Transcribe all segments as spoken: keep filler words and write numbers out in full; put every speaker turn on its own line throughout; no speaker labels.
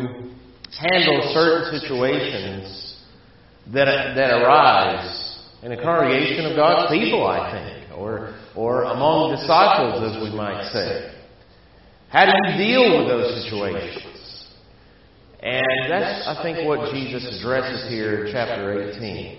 handle certain situations that that arise in a congregation of God's people, I think, or or among disciples, as we might say. How do you deal with those situations? And that's, I think, what Jesus addresses here in chapter eighteen.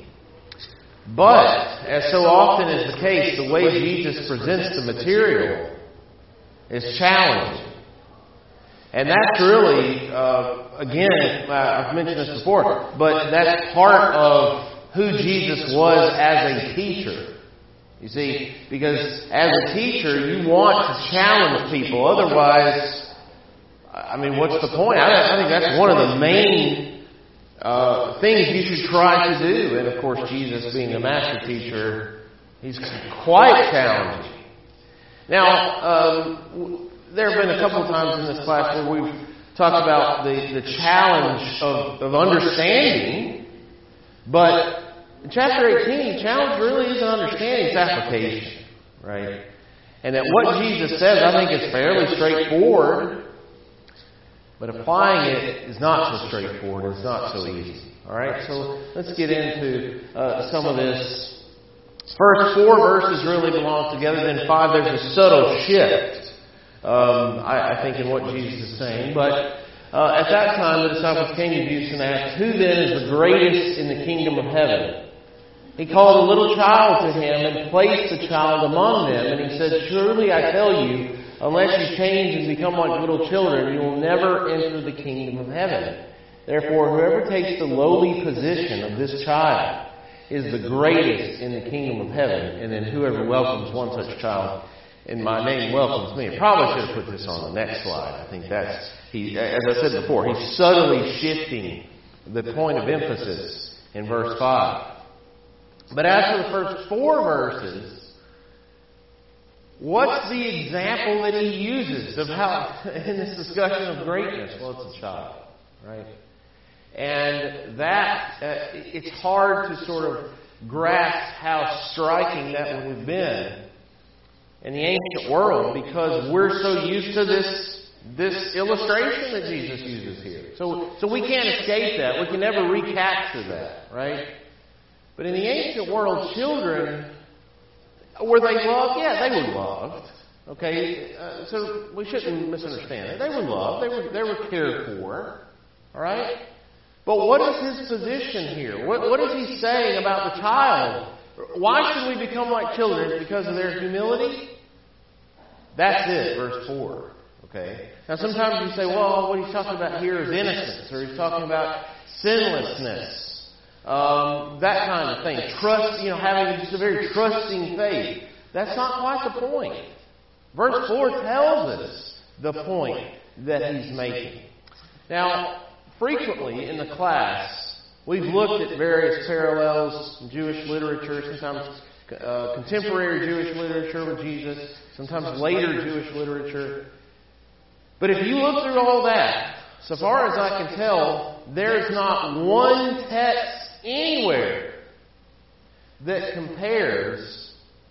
But, as so often is the case, the way Jesus presents the material is challenging. And that's really, uh, again, I've mentioned this before, but that's part of who Jesus was as a teacher. You see, because as a teacher, you want to challenge people. Otherwise, I mean, what's the point? I, I think that's one of the main uh, things you should try to do. And of course, Jesus being the master teacher, he's quite challenging. Now, um, there have been a couple of times in this class where we've talked about the, the challenge of, of understanding, but in chapter eighteen, the challenge really isn't understanding, it's application, right? And that what Jesus says, I think, is fairly straightforward, but applying it is not so straightforward, it's not so easy. All right, so let's get into uh, some of this. First four verses really belong together, then five, there's a subtle shift. Um, I, I think in what Jesus is saying. But uh, at that time, the disciples came to Jesus and asked, "Who then is the greatest in the kingdom of heaven?" He called a little child to him and placed the child among them. And he said, "Surely I tell you, unless you change and become like little children, you will never enter the kingdom of heaven. Therefore, whoever takes the lowly position of this child is the greatest in the kingdom of heaven. And then whoever welcomes one such child in my name welcomes me." Probably should have put this on the next slide. I think that's, he, as I said before, he's subtly shifting the point of emphasis in verse five. But as for the first four verses, what's the example that he uses of how, in this discussion of greatness? Well, it's a child, right? And that, uh, it's hard to sort of grasp how striking that would have been in the ancient world, because we're so used to this this illustration that Jesus uses here. So, so we can't escape that. We can never recapture that, right? But in the ancient world, children, were they loved? Yeah, they were loved. Okay, uh, so we shouldn't misunderstand it. They were loved. They were they were cared for. All right. But what is his position here? What what is he saying about the child? Why should we become like children? Because of their humility? That's it, verse four. Okay. Now sometimes you say, well, what he's talking about here is innocence, or he's talking about sinlessness, um, that kind of thing. Trust, you know, having just a very trusting faith. That's not quite the point. Verse four tells us the point that he's making. Now, frequently in the class, we've looked at various parallels in Jewish literature, sometimes uh, contemporary Jewish literature with Jesus, sometimes later Jewish literature. But if you look through all that, so far as I can tell, there's not one text anywhere that compares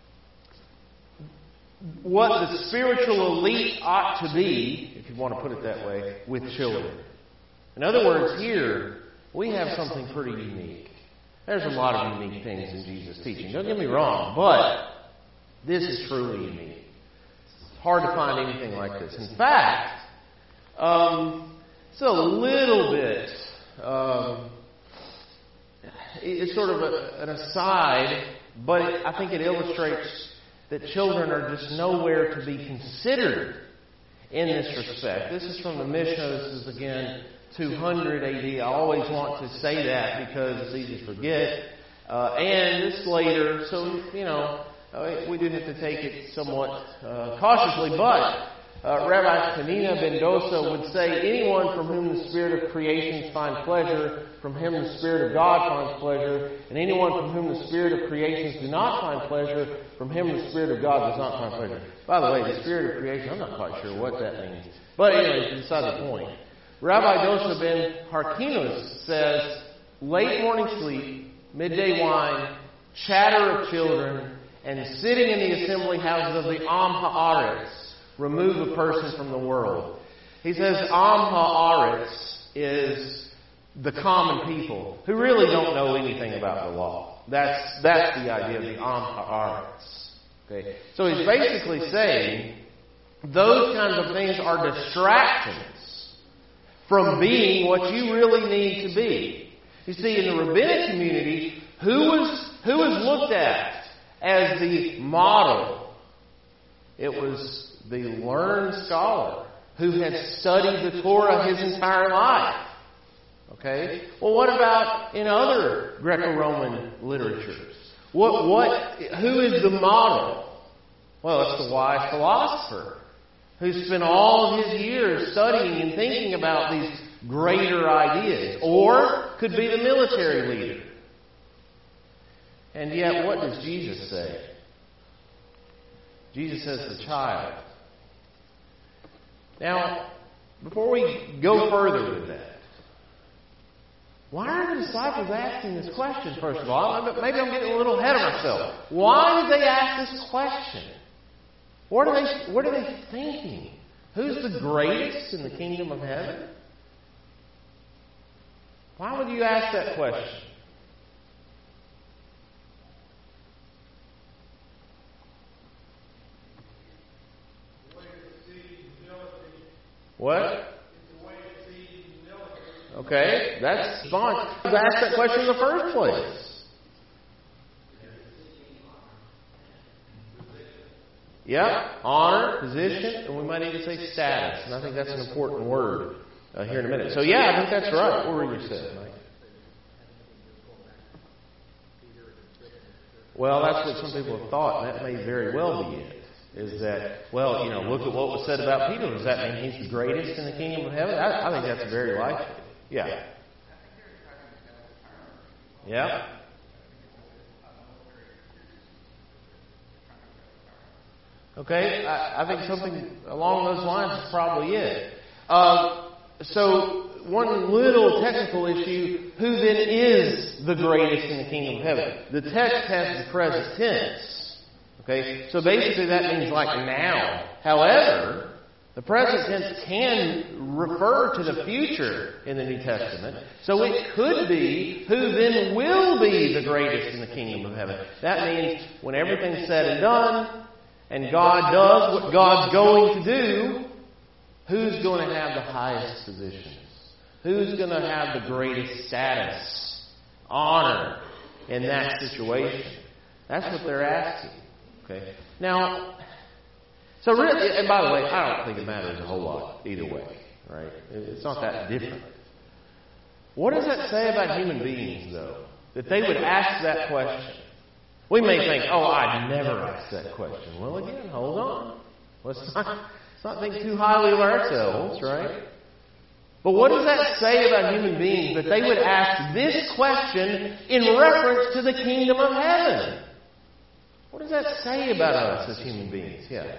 what the spiritual elite ought to be, if you want to put it that way, with children. In other words, here, we have something pretty unique. There's a lot of unique things in Jesus' teaching. Don't get me wrong, but this is truly unique. It's hard to find anything like this. In fact, um, it's a little bit, um, it's sort of a, an aside, but it, I think it illustrates that children are just nowhere to be considered in this respect. This is from the Mishnah. This is, again, two hundred A D. I always want to say that because it's easy to forget. Uh, and it's later, so, you know, uh, we do have to take it somewhat uh, cautiously. But uh, Rabbi Hanina ben Dosa would say, anyone from whom the spirit of creation finds pleasure, from him the Spirit of God finds pleasure. And anyone from whom the Spirit of creation do not find pleasure, from him the Spirit of God does not find pleasure. By the way, the Spirit of creation, I'm not quite sure what that means. But anyway, beside the point. Rabbi Dosa ben Harkinus says, late morning sleep, midday wine, chatter of children, and sitting in the assembly houses of the Am Haaretz remove a person from the world. He says Am Haaretz is the common people who really don't know anything about the law. That's that's the idea of the Amharites. Okay, so he's basically saying those kinds of things are distractions from being what you really need to be. You see, in the rabbinic community, who was who was looked at as the model? It was the learned scholar who had studied the Torah his entire life. Okay? Well, what about in other Greco-Roman literatures? What, what, who is the model? Well, it's the wise philosopher who spent all his years studying and thinking about these greater ideas. Or could be the military leader. And yet, what does Jesus say? Jesus says the child. Now, before we go further with that, why are the disciples asking this question, first of all? Maybe I'm getting a little ahead of myself. Why did they ask this question? What are they, what are they thinking? Who's the greatest in the kingdom of heaven? Why would you ask that question? What? Okay, that's fine. You asked that question in the first place. Yeah, honor, position, and we might even say status. And I think that's an important word uh, here in a minute. So yeah, I think that's right. What were you saying, Mike? Well, that's what some people have thought, and that may very well be it. Is that, well, you know, look at what was said about Peter. Does that mean he's the greatest in the kingdom of heaven? I, I think that's very likely. Yeah. Yeah. Okay, I, I think something along those lines is probably it. Uh, so, one little technical issue, who then is the greatest in the kingdom of heaven? The text has the present tense. Okay, so basically that means like now. However, the present tense can refer to the future in the New Testament. So it could be who then will be the greatest in the kingdom of heaven. That means when everything's said and done, and God does what God's going to do, who's going to have the highest positions? Who's going to have the greatest status, honor in that situation? That's what they're asking. Okay. Now, so really, and by the way, I don't think it matters a whole lot either way, right? It's not that different. What does that say about human beings, though? That they would ask that question. We may think, oh, I'd never ask that question. Well, again, hold on. Let's not, let's not think too highly of ourselves, right? But what does that say about human beings that they would ask this question in reference to the kingdom of heaven? What does that say about us as human beings? Yeah.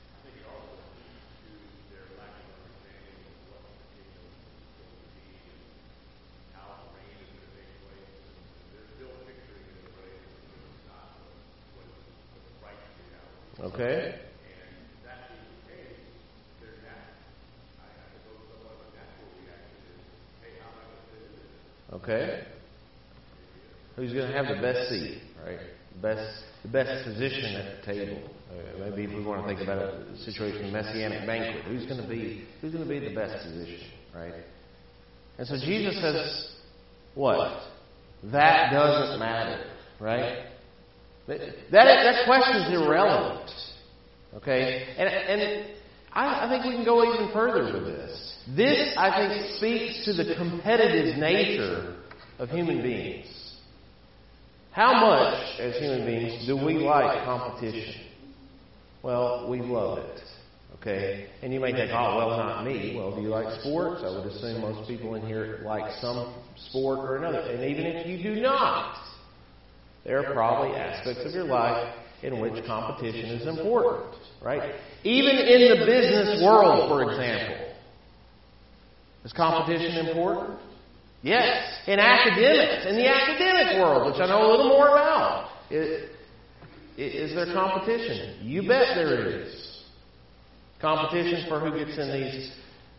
Okay. Okay. Who's going to have the best seat, right? Best, the best position at the table. Uh, maybe if we want to think about a situation, a messianic banquet, who's going to be who's going to be the best position, right? And so Jesus says, what? That doesn't matter, right? That that, that question's irrelevant, okay? And and I, I think we can go even further with this. This, I think, speaks to the competitive nature of human beings. How much, as human beings, do we like competition? Well, we love it. Okay? And you may think, oh, well, not me. Well, do you like sports? I would assume most people in here like some sport or another. And even if you do not, there are probably aspects of your life in which competition is important. Right? Even in the business world, for example. Is competition important? Yes. In academics, in the academic world, which I know a little more about, is, is there competition? You bet there is. Competition for who gets in these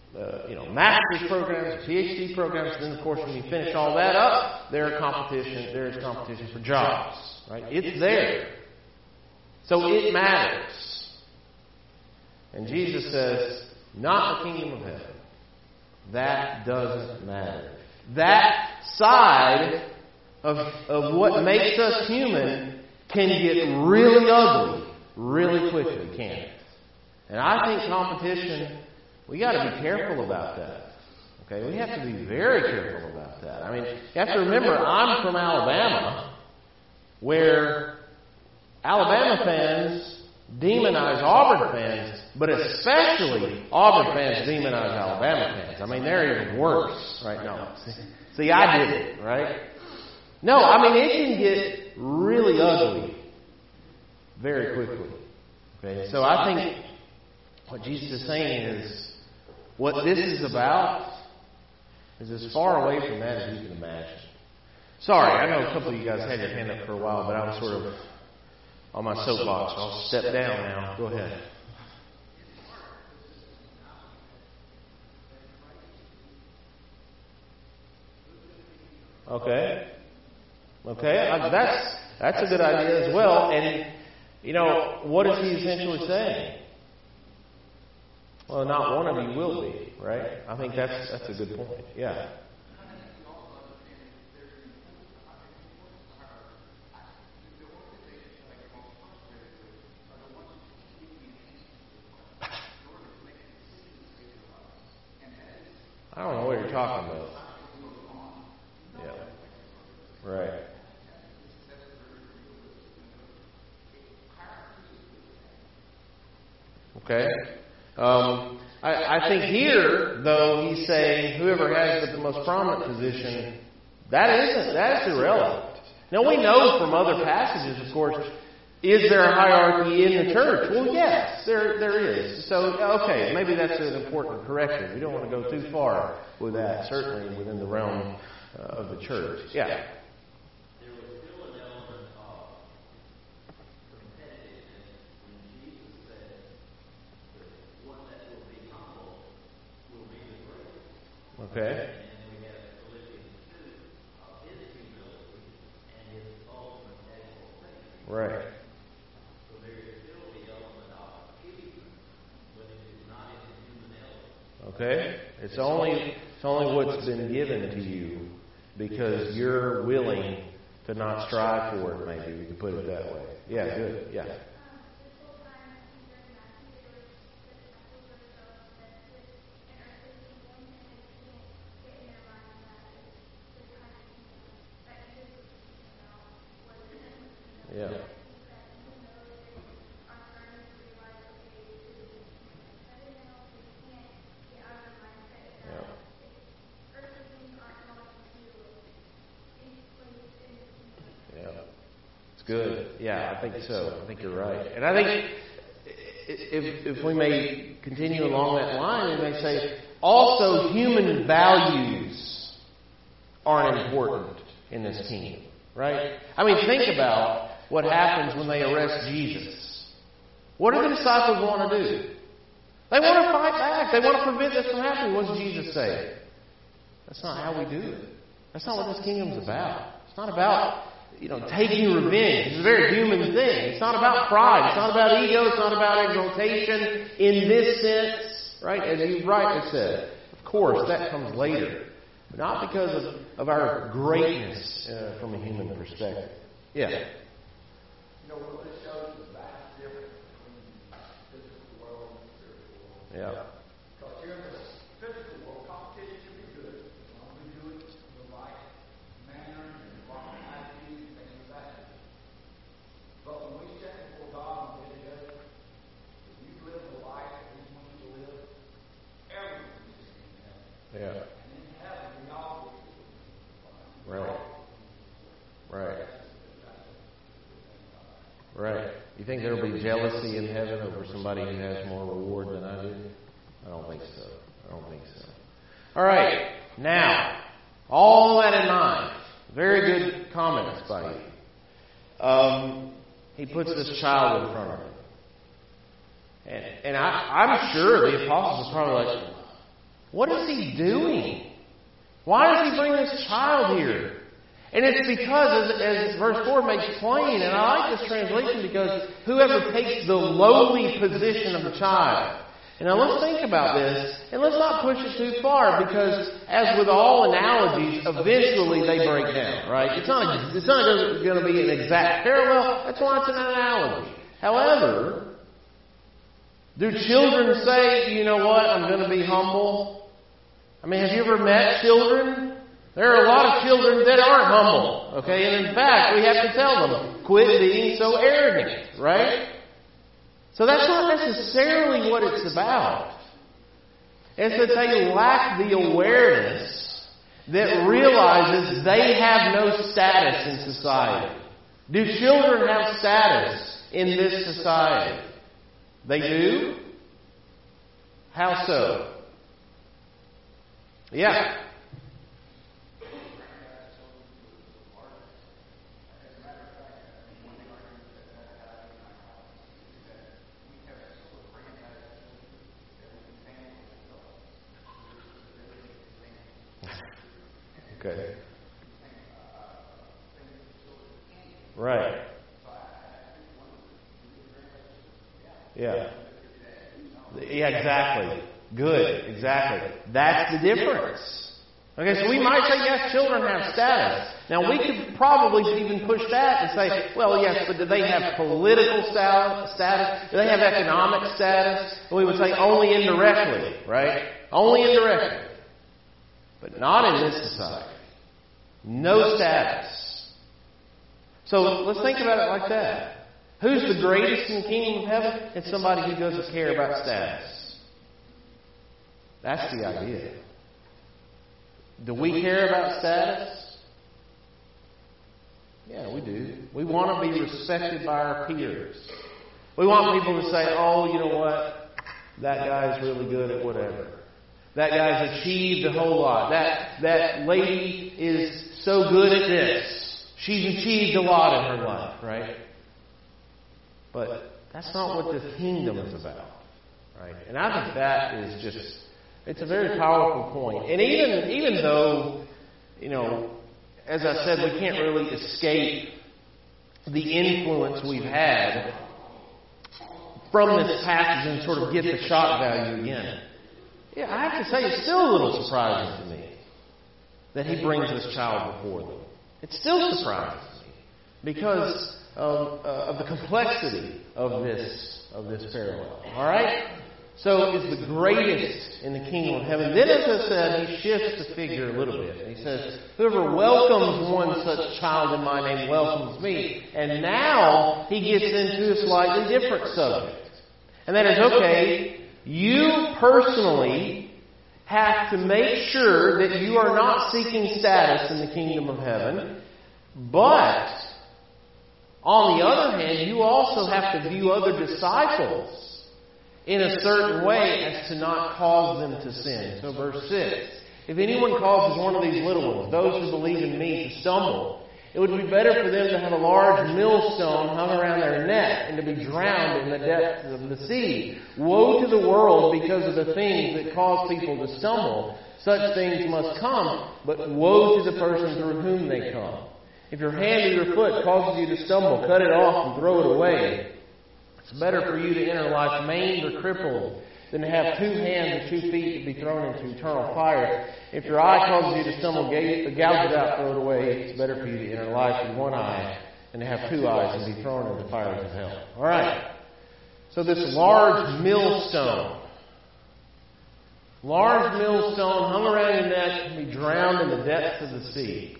uh, you know, master's programs, PhD programs. And then, of course, when you finish all that up, there are competition. There is competition for jobs, right? It's there, so it matters. And Jesus says, "Not the kingdom of heaven. That doesn't matter. That side of of what makes us human can get really ugly really quickly, can't it? And I think competition, we got to be careful about that. Okay, we have to be very careful about that. I mean, you have to remember, I'm from Alabama, where Alabama fans demonize Auburn fans, but especially Auburn fans demonize Alabama fans. I mean, they're even worse right now. See, I did it, right? No, I mean, it can get really ugly very quickly. Okay, so I think what Jesus is saying is, what this is about is as far away from that as you can imagine. Sorry, I know a couple of you guys had your hand up for a while, but I was sort of on my soapbox. I'll step down now. Go ahead. Okay. Okay, uh, that's that's a good idea as well. And, you know, what is he essentially saying? Well, not one of you will be, right? I think that's that's a good point. Yeah. I don't know what you're talking about. Yeah. Right. Okay. Um, I, I think here, though, he's saying whoever has the most prominent position, that isn't, that's irrelevant. Now, we know from other passages, of course, is there a hierarchy in the church? Well, yes, there there is. So, okay, maybe that's an important correction. We don't want to go too far with that, certainly within the realm uh, of the church. Yeah. Okay. Right. Okay. It's only it's only what's been given to you because you're willing to not strive for it. Maybe we could put it that way. Yeah. Good. Yeah. Yeah. Yeah. It's good. Yeah, I think so. I think you're right. And I think if if we may continue along that line, we may say also human values aren't important in this kingdom, right? I mean, think about what happens when they arrest Jesus. What do the disciples want to do? They want to fight back. They want to prevent this from happening. What does Jesus say? That's not how we do it. That's not what this kingdom's about. It's not about, you know, taking revenge. It's a very human thing. It's not about pride. It's not about ego. It's not about exaltation in this sense, right? As you rightly said. Of course, that comes later. But not because of, of our greatness uh, from a human perspective. Yeah. You know, what this shows is the vast difference between the physical world and the spiritual world. Yeah. Because here in the physical world, competition can be good. As long as we do it in the right manner and the right attitude and things like that. But when we stand before God and get together, if we live the life that He wants to live, everything is in heaven. Yeah. And in heaven, we all Right. Right. Right. You think there will be jealousy in heaven over somebody who has more reward than I do? I don't think so. I don't think so. All right. Now, all that in mind, very good comments by you. Um, he puts this child in front of him. And, and I, I'm sure the apostles are probably like, What is he doing? Why does he bring this child here? And it's because, as, as verse four makes plain, and I like this translation because whoever takes the lowly position of the child. And now let's think about this, and let's not push it too far, because as with all analogies, eventually they break down, right? It's not, it's not going to be an exact parallel. That's why it's an analogy. However, do children say, you know what, I'm going to be humble? I mean, have you ever met children? There are a lot of children that aren't humble, okay? And in fact, we have to tell them, quit being so arrogant, right? So that's not necessarily what it's about. It's that they lack the awareness that realizes they have no status in society. Do children have status in this society? They do? How so? Yeah. Okay. Right. Yeah. Yeah, exactly. Good. Exactly. That's the difference. Okay, so we might say, yes, children have status. Now, we could probably even push that and say, well, yes, but do they have political status? Do they have economic status? And we would say only indirectly, right? Only indirectly. But not in this society. No status. So let's think about it like that. Who's the greatest in the kingdom of heaven? It's somebody who doesn't care about status. That's the idea. Do we care about status? Yeah, we do. We want to be respected by our peers. We want people to say, oh, you know what? That guy's really good at whatever. That guy's achieved a whole lot. That, that lady is so good at this. She's achieved a lot in her life, right? But that's not what the kingdom is about, right? And I think that is just, it's a very powerful point. And even, even though, you know, as I said, we can't really escape the influence we've had from this passage and sort of get the shock value again. Yeah, I have to say, it's still a little surprising to me that he brings this child before them. It still surprises me because of, uh, of the complexity of this of this parallel. All right? So it's the greatest in the kingdom of heaven. Then, as I said, he shifts the figure a little bit. He says, whoever welcomes one such child in my name welcomes me. And now he gets into a slightly different subject. And that is, okay, you personally have to make sure that you are not seeking status in the kingdom of heaven. But, on the other hand, you also have to view other disciples in a certain way as to not cause them to sin. So verse six, if anyone causes one of these little ones, those who believe in me, to stumble, it would be better for them to have a large millstone hung around their neck and to be drowned in the depths of the sea. Woe to the world because of the things that cause people to stumble. Such things must come, but woe to the person through whom they come. If your hand or your foot causes you to stumble, cut it off and throw it away. It's better for you to enter life maimed or crippled than to have two hands or two feet to be thrown into eternal fire. If your eye causes you to stumble, gouge it out, throw it away. It's better for you to enter life with one eye than to have two eyes and be thrown into the fires of hell. All right. So this large millstone, large millstone hung around your neck can be drowned in the depths of the sea.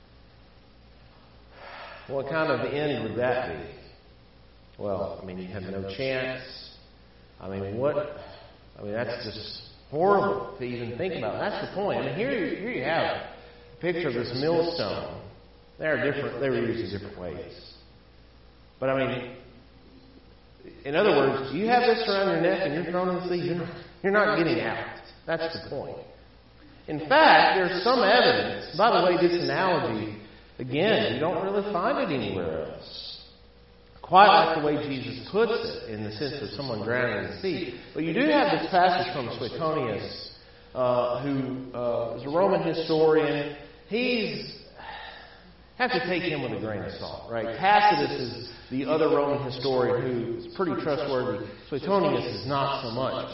What kind of end would that be? Well, I mean, you have no chance. I mean, what? I mean, that's just horrible to even think about. That's the point. I mean, here, here you have a picture of this millstone. They are different. They were used in different ways. But I mean, in other words, you have this around your neck and you're thrown in the sea. You're not, you're not getting out. That's the point. In fact, there's some evidence. By the way, this analogy, again, you don't really find it anywhere else. Quite like the way Jesus puts it, in the sense of someone drowning in the sea. But you do have this passage from Suetonius uh, who uh, is a Roman historian. He's have to take him with a grain of salt, right? Tacitus is the other Roman historian who is pretty trustworthy. Suetonius is not so much.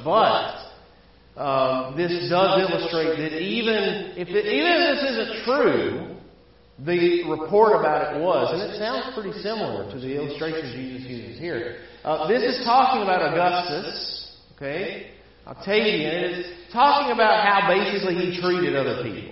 But um, this does illustrate that even if it, even if this isn't true, the report about it was, and it sounds pretty similar to the illustration Jesus uses here. Uh, this is talking about Augustus, okay, Octavian. It is talking about how basically he treated other people.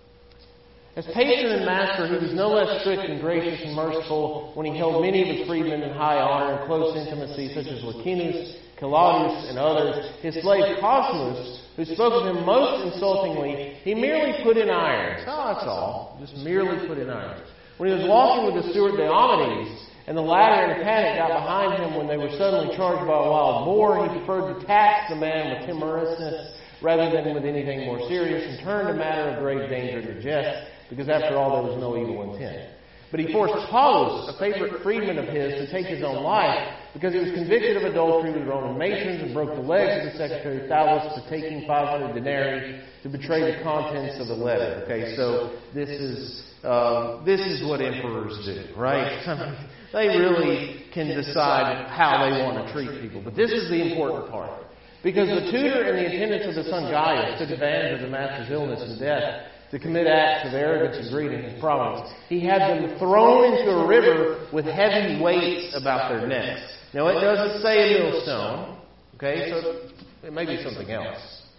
As patron and master, he was no less strict and gracious and merciful when he held many of his freedmen in high honor and close intimacy, such as Licinius, Claudius, and others. His slave Cosmus, who spoke of him most insultingly, he merely put in irons. Oh, that's all. Just merely put in irons. When he was walking with the steward Diomedes, and the latter in a panic got behind him when they were suddenly charged by a wild boar, he preferred to tax the man with timorousness rather than with anything more serious, and turned a matter of grave danger to jest, because after all there was no evil intent. But he forced Paulus, a favorite freedman of his, to take his own life, because he was convicted of adultery with Roman matrons and broke the legs of the secretary Thallus for taking five hundred denarii to betray the contents of the letter. Okay, so this is uh, this is what emperors do, right? They really can decide how they want to treat people. But this is the important part. Because the tutor and the attendants of the son Gaius took advantage of the master's illness and death to commit acts of arrogance and greed in his province. He had them thrown into a river with heavy weights about their necks. Now, it doesn't say a millstone, okay, so it may be something else.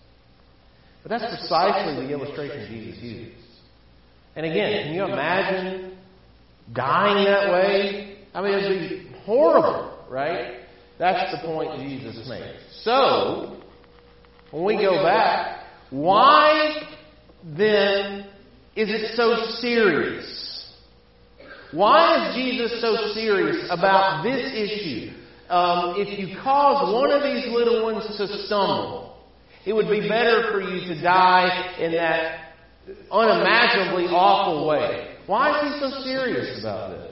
But that's precisely the illustration Jesus used. And again, can you imagine dying that way? I mean, it would be horrible, right? That's the point Jesus made. So, when we go back, why then is it so serious? Why is Jesus so serious about this issue? Um, if you cause one of these little ones to stumble, it would be better for you to die in that unimaginably awful way. Why is he so serious about this?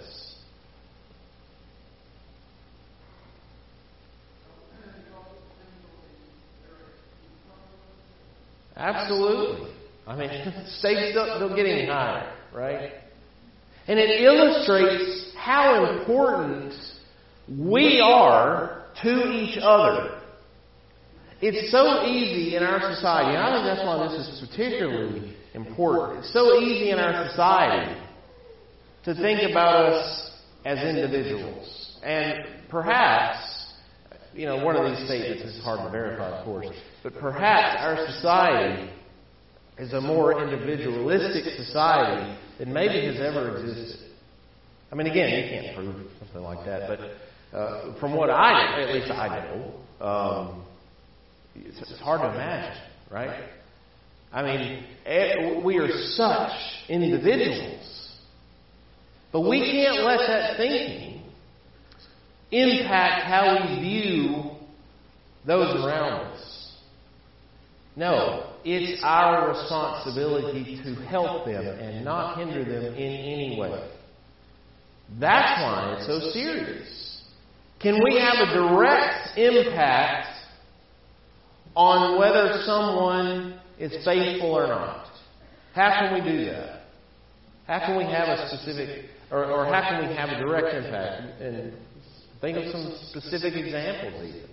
Absolutely. I mean, stakes don't, don't get any higher, right? And it illustrates how important we are to each other. It's so easy in our society, and I think that's why this is particularly important. It's so easy in our society to think about us as individuals. And perhaps, you know, one of these statements is hard to verify, of course, but perhaps our society is a more individualistic society than maybe has ever existed. I mean, again, you can't prove something like that, but uh, from what I, at least I know, um, it's, it's hard to imagine, right? I mean, we are such individuals, but we can't let that thinking impact how we view those around us. No, it's our responsibility to help them and not hinder them in any way. That's why it's so serious. Can we have a direct impact on whether someone is faithful or not? How can we do that? How can we have a specific, or, or how can we have a direct impact? And think of some specific examples even.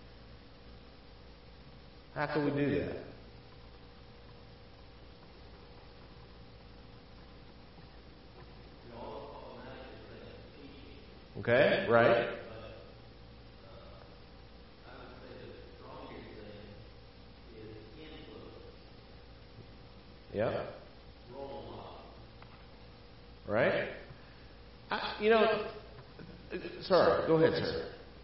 How can we do that? Okay, right? Yeah. Right? I, you know, sorry, go ahead, sir.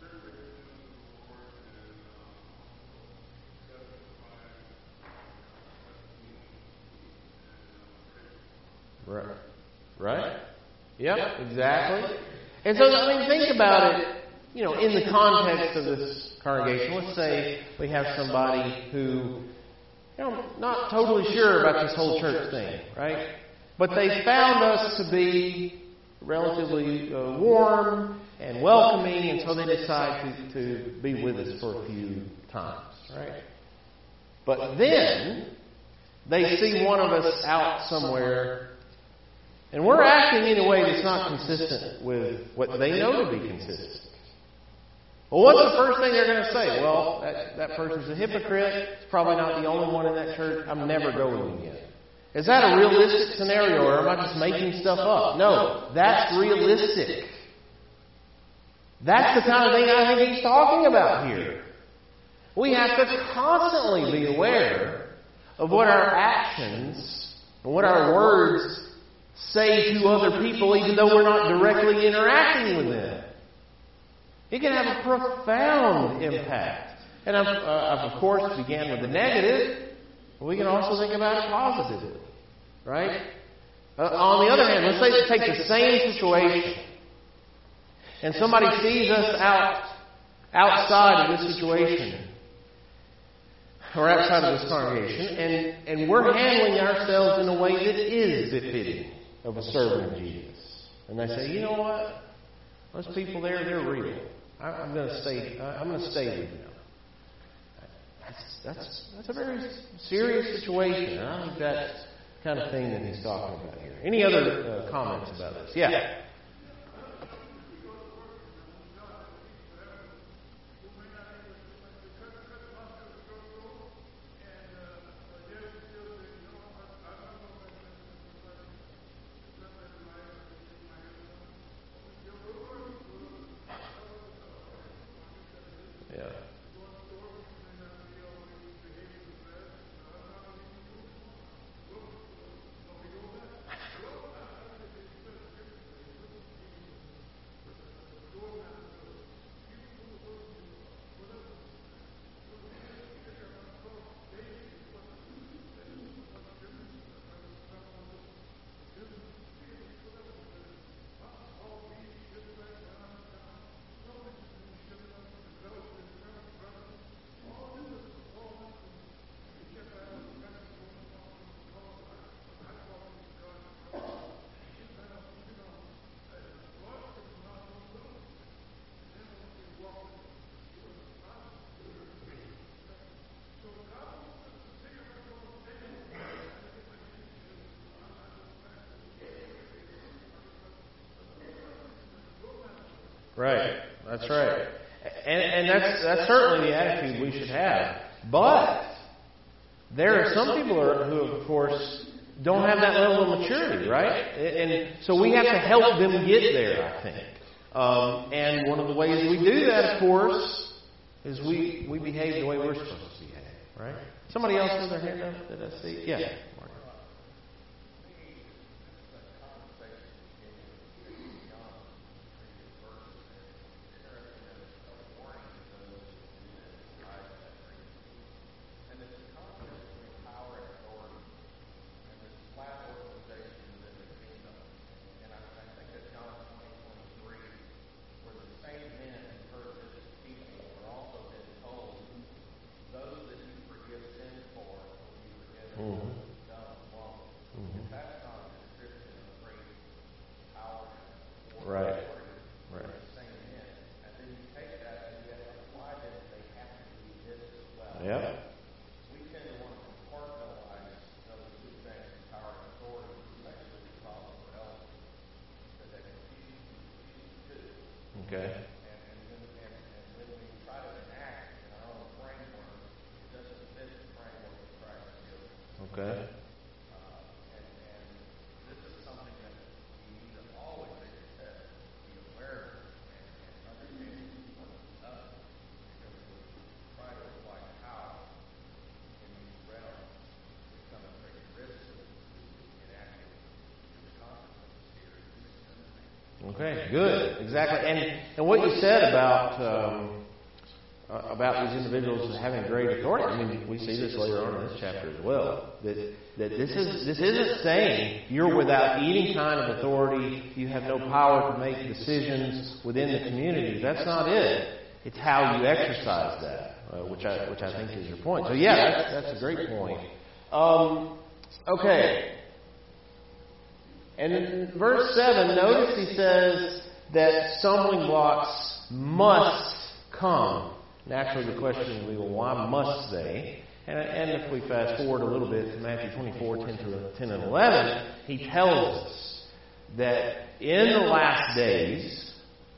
Right. Right? Yep, exactly. And so, I mean, think about it, you know, in the context of this congregation. Let's say we have somebody who, you know, not totally sure about this whole church thing, right? But they found us to be relatively uh, warm and welcoming, and so they decide to, to be with us for a few times, right? But then they see one of us out somewhere, and we're acting in a way that's not consistent with what they know to be consistent. Well, what's the first thing they're going to say? Well, that, that person's a hypocrite. It's probably not the only one in that church. I'm never going again. Is that a realistic scenario, or am I just making stuff up? No, that's realistic. That's the kind of thing I think he's talking about here. We have to constantly be aware of what our actions and what our words say to other people, even though we're not directly interacting with them. It can have a profound impact. And I've, uh, I've of course, began with the negative, but we can also think about it positively. Right? Uh, on the other hand, let's say take the same situation, and somebody sees us out outside of this situation, or outside of this congregation, and, and we're handling ourselves in a way that is befitting of a servant of Jesus. And they say, you know what? Those people there, they're real. I, I'm going to stay. I'm going to stay with them. That's that's that's a very serious situation. And I think that's the kind of thing that he's talking about here. Any other uh, comments about this? Yeah. Right. That's right. And, and that's that's certainly the attitude we should have. But there are some people who, of course, don't have that level of maturity, right? And so we have to help them get there, I think. Um, and one of the ways we do that, of course, is we, we behave the way we're supposed to behave, right? Somebody else has their hand up that I see? Yeah. Okay. And, and, and, and when we try to enact in our own framework, it doesn't fit the framework of Christ. Okay. Uh, and, and this is something that we need to always accept, be aware of, and, and understand what it's up. Because we try to apply power in these realms, it's going to take risks of enacting the consequences here. Okay, good, exactly. And and what you said about um, uh, about these individuals having great authority, I mean, we see this later on in this chapter as well. That that this is this isn't saying you're without any kind of authority, you have no power to make decisions within the community. That's not it. It's how you exercise that, uh, which I which I think is your point. So yeah, that's that's a great point. Um, okay. And in verse seven, notice he says that stumbling blocks must come. Naturally, the question will be, well, why must they? And, and if we fast forward a little bit to Matthew twenty-four, ten, to, ten and eleven, he tells us that in the last days,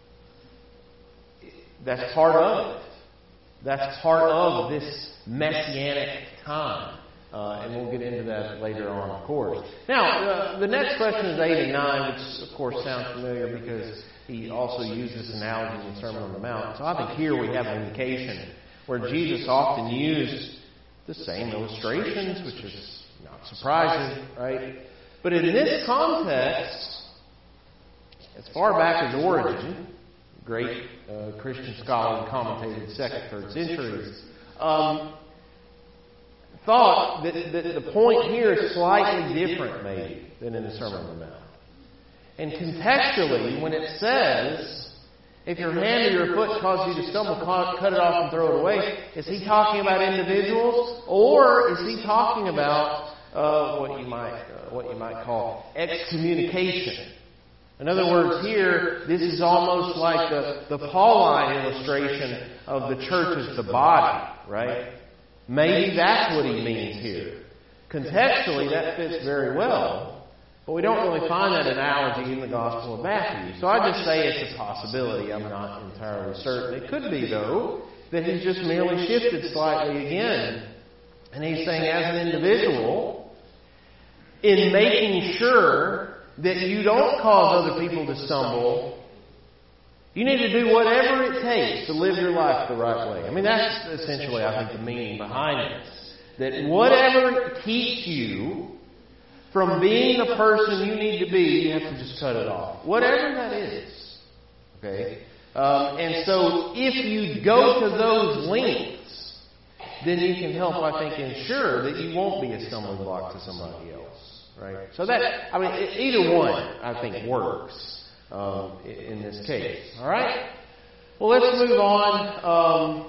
that's part of it. That's part of this messianic time. Uh, and we'll get into that later on, of course. Now, uh, the next question is eight and nine, which, of course, sounds familiar because he also used this analogy in the Sermon on the Mount. So I think here we have an indication where Jesus often used the same illustrations, which is not surprising, right? But in this context, as far back as Origen, great uh, Christian scholar and commentator in the second, third centuries, um, thought that, that the point here is slightly different, maybe, than in the Sermon on the Mount. And contextually, when it says, if your hand or your foot causes you to stumble, cut it off and throw it away, is he talking about individuals, or is he talking about uh, what you might uh, what you might call excommunication? In other words, here, this is almost like the, the Pauline illustration of the church as the body, right? Maybe that's what he means here. Contextually, that fits very well, but we don't really find that analogy in the Gospel of Matthew. So I just say it's a possibility. I'm not entirely certain. It could be, though, that he's just merely shifted slightly again. And he's saying, as an individual, in making sure that you don't cause other people to stumble, you need to do whatever it takes to live your life the right way. I mean, that's essentially, I think, the meaning behind this. That whatever keeps you from being the person you need to be, you have to just cut it off. Whatever that is. Okay? Um, and so, if you go to those lengths, then you can help, I think, ensure that you won't be a stumbling block to somebody else. Right? So that, I mean, either one, I think, works. Um, in this case. All right? Well, let's move on.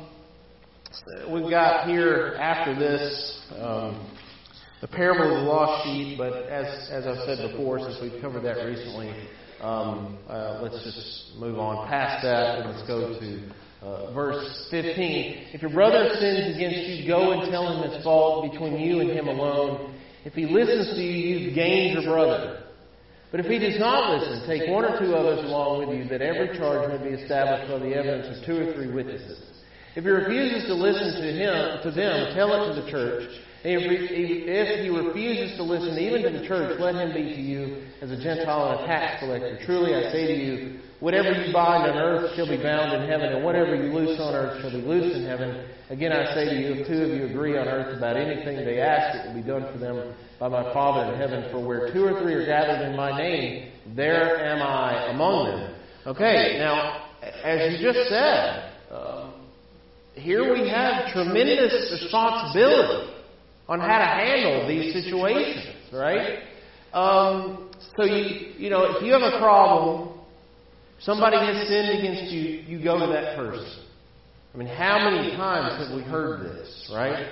Um, we've got here, after this, um, the parable of the lost sheep, but as as I've said before, since we've covered that recently, um, uh, let's just move on past that and let's go to uh, verse fifteen. If your brother sins against you, go and tell him his fault between you and him alone. If he listens to you, you've gained your brother. But if he does not listen, take one or two others along with you, that every charge may be established by the evidence of two or three witnesses. If he refuses to listen to him, to them, tell it to the church. And if he, if he refuses to listen even to the church, let him be to you as a Gentile and a tax collector. Truly I say to you, whatever you bind on earth shall be bound in heaven, and whatever you loose on earth shall be loosed in heaven. Again I say to you, if two of you agree on earth about anything they ask, it will be done for them by my Father in heaven. For where two or three are gathered in my name, there am I among them. Okay, now, as you just said, um, here we have tremendous responsibility on how to handle these situations, right? Um, so, you, you know, if you have a problem, somebody has sinned against you, you go to that person. I mean, how many times have we heard this, right?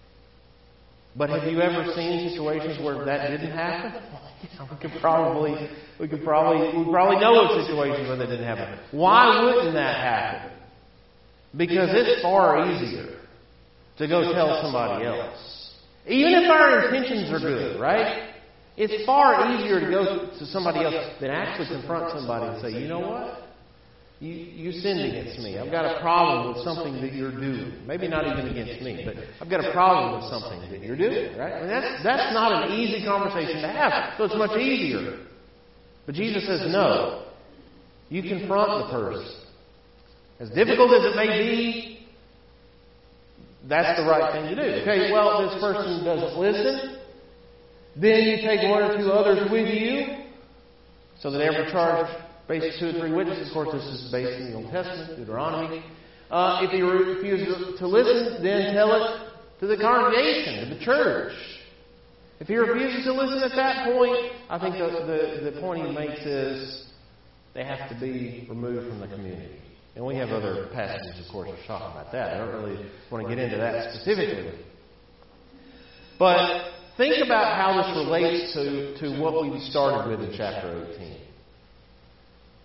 But have you ever seen situations where that didn't happen? You know, we could probably, we could probably, we probably know of situations where that didn't happen. Why wouldn't that happen? Because it's far easier to go tell somebody else. Even if our intentions are good, right? It's far easier to go to somebody else than actually confront somebody and say, you know what? You, you sinned against me. I've got a problem with something that you're doing. Maybe not even against me, but I've got a problem with something that you're doing, right? I mean, that's, that's not an easy conversation to have, so it's much easier. But Jesus says, no. You confront the person. As difficult as it may be, that's the right thing to do. Okay, well, this person doesn't listen. Then you take one or two others with you, so that every charge based two or three witnesses. Of course, this is based in the Old Testament, Deuteronomy. Uh, if he refuses to listen, then tell it to the congregation, to the church. If he refuses to listen at that point, I think the, the, the point he makes is they have to be removed from the community. And we have other passages, of course, that talk about that. I don't really want to get into that specifically. But think about how this relates to, to what we started with in chapter eighteen.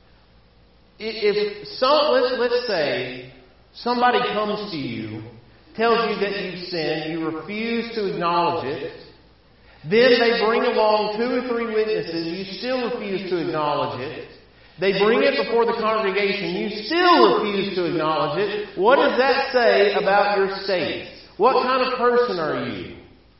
If some, let's, let's say somebody comes to you tells you that you've sinned, you refuse to acknowledge it. Then they bring along two or three witnesses, you still refuse to acknowledge it. They bring it before the congregation, you still refuse to acknowledge it. What does that say about your state? What kind of person are you?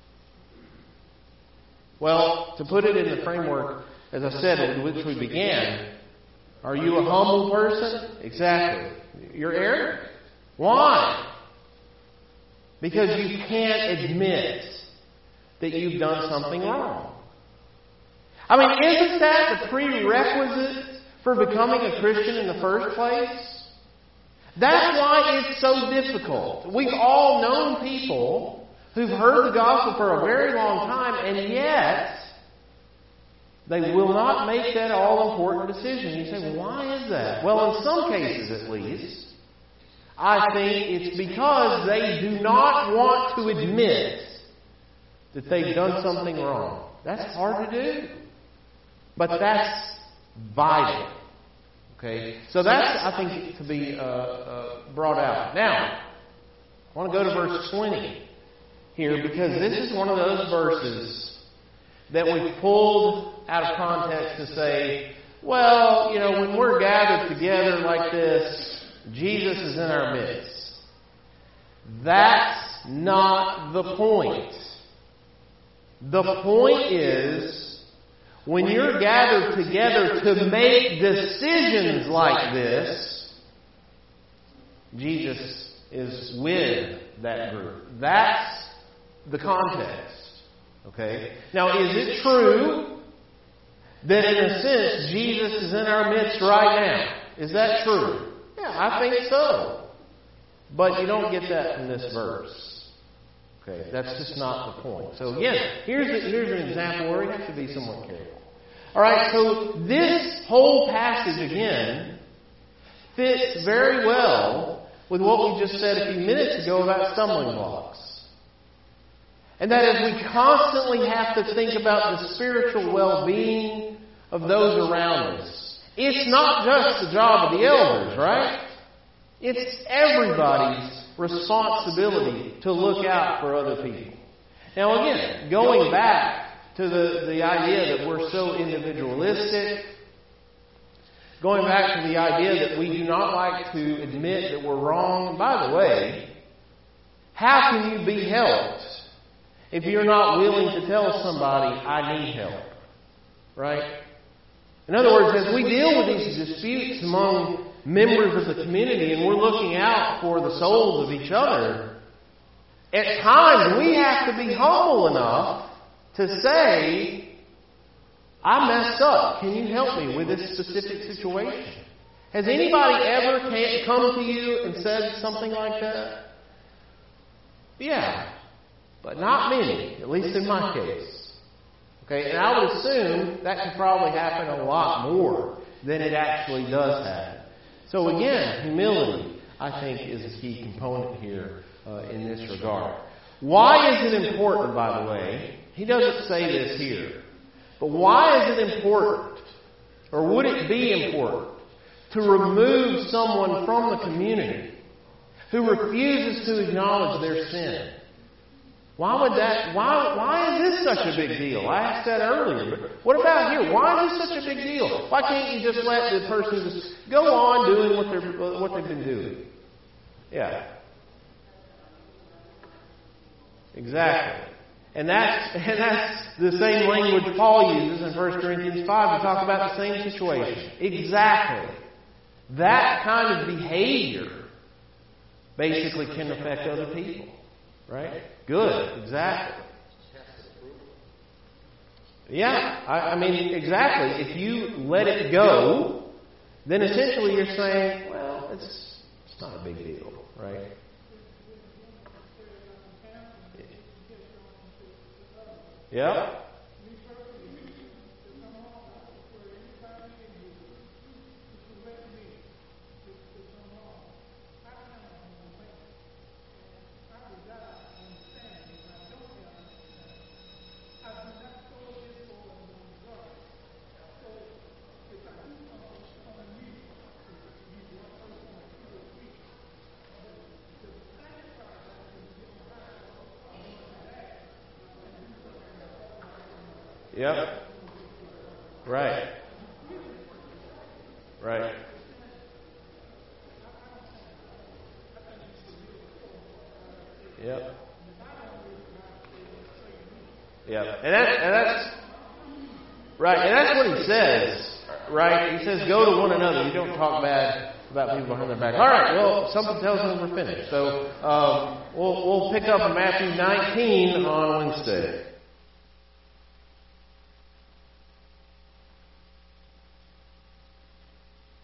Well, to put it in the framework, as I said, with which we began, are you a humble person? Exactly. You're arrogant. Why? Because you can't admit that you've done something wrong. I mean, isn't that the prerequisite for becoming a Christian in the first place? That's why it's so difficult. We've all known people who've heard the gospel for a very long time, and yet they will not make that all-important decision. You say, well, why is that? Well, in some cases at least, I think it's because they do not want to admit that they've done something wrong. That's hard to do. But that's vital. Okay? So that's, I think, to be uh, uh, brought out. Now, I want to go to verse twenty here, because this is one of those verses that we've pulled out of context to say, well, you know, when we're gathered together like this, Jesus is in our midst. That's not the point. The point is, when you're gathered together to make decisions like this, Jesus is with that group. That's the context. Okay? Now, is it true that in a sense Jesus is in our midst right now? Is that true? Yeah, I think so. But you don't get that from this verse. Okay, that's just not the point. So again, here's a, here's an example where we have to be somewhat careful. All right, so this whole passage again fits very well with what we just said a few minutes ago about stumbling blocks. And that is, we constantly have to think about the spiritual well-being of those around us. It's not just the job of the elders, right? It's everybody's responsibility to look out for other people. Now again, going back to the, the idea that we're so individualistic, going back to the idea that we do not like to admit that we're wrong. By the way, how can you be helped if you're not willing to tell somebody, I need help? Right? In other words, as we deal with these disputes among members of the community and we're looking out for the souls of each other, at times we have to be humble enough to say, I messed up. Can you help me with this specific situation? Has anybody ever come to you and said something like that? Yeah, but not many, at least in my case. Okay, and I would assume that could probably happen a lot more than it actually does happen. So again, humility, I think, is a key component here uh, in this regard. Why is it important, by the way? He doesn't say this here. But why is it important, or would it be important, to remove someone from the community who refuses to acknowledge their sin? Why would that, why, why is this such a big deal? I asked that earlier, but what about here? Why is this such a big deal? Why can't you just let the person just go on doing what they're, what they've been doing? Yeah. Exactly. And that's, and that's the same language Paul uses in First Corinthians five to talk about the same situation. Exactly. That kind of behavior basically can affect other people. Right? Good. Exactly. Yeah. I, I mean, exactly. If you let it go, then essentially you're saying, well, it's, it's not a big deal. Right? Yeah. Yep. Right. Right. Yep. Yep. And that and that's right, and that's what he says. Right? He says, go to one another. You don't talk bad about people behind their back. All right, well, something tells me we're finished. So um, we'll, we'll pick up in Matthew nineteen on Wednesday.